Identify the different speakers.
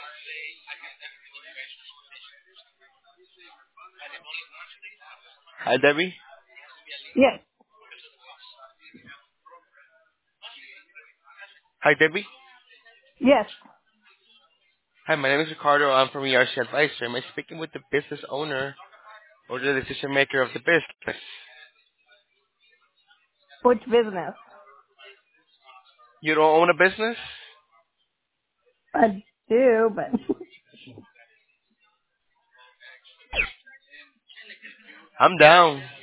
Speaker 1: Hi, Debbie.
Speaker 2: Yes.
Speaker 1: Hi, Debbie.
Speaker 2: Yes.
Speaker 1: Hi, my name is Ricardo. I'm from ERC Advisor. Am I speaking with the business owner or the decision maker of the business?
Speaker 2: Which business?
Speaker 1: You don't own a business?
Speaker 2: I do, but
Speaker 1: I'm down.